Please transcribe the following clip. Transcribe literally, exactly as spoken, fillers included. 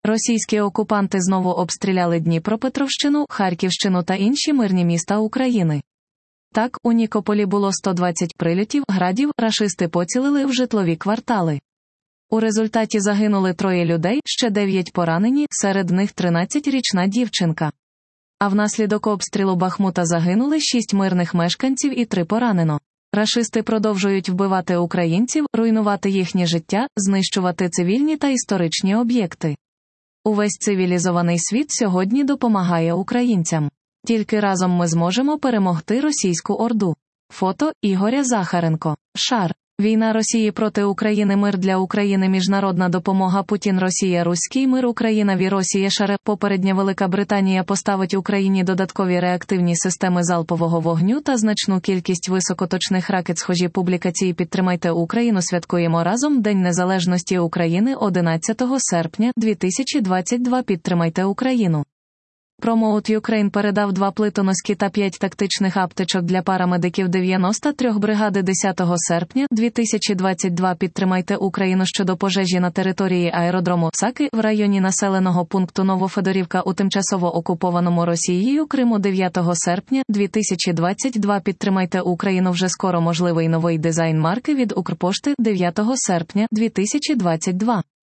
Російські окупанти знову обстріляли Дніпропетровщину, Харківщину та інші мирні міста України. Так, у Нікополі було сто двадцять прильотів, градів, рашисти поцілили в житлові квартали. У результаті загинули троє людей, ще дев'ять поранені, серед них тринадцятирічна дівчинка. А внаслідок обстрілу Бахмута загинули шість мирних мешканців і три поранено. Рашисти продовжують вбивати українців, руйнувати їхнє життя, знищувати цивільні та історичні об'єкти. Увесь цивілізований світ сьогодні допомагає українцям. Тільки разом ми зможемо перемогти російську орду. Фото Ігоря Захаренко. Шар. Війна Росії проти України. Мир для України. Міжнародна допомога. Путін. Росія. Руський мир. Україна. Ві. Росія. Шаре. Попередня Велика Британія поставить Україні додаткові реактивні системи залпового вогню та значну кількість високоточних ракет. Схожі публікації. Підтримайте Україну. Святкуємо разом День Незалежності України одинадцятого серпня дві тисячі двадцять два. Підтримайте Україну. Promote Ukraine передав два плитоноски та п'ять тактичних аптечок для парамедиків дев'яносто три бригади десятого серпня дві тисячі двадцять два. Підтримайте Україну щодо пожежі на території аеродрому Саки в районі населеного пункту Новофедорівка у тимчасово окупованому Росією Криму дев'ятого серпня дві тисячі двадцять два. Підтримайте Україну. Вже скоро можливий новий дизайн марки від Укрпошти дев'ятого серпня дві тисячі двадцять два.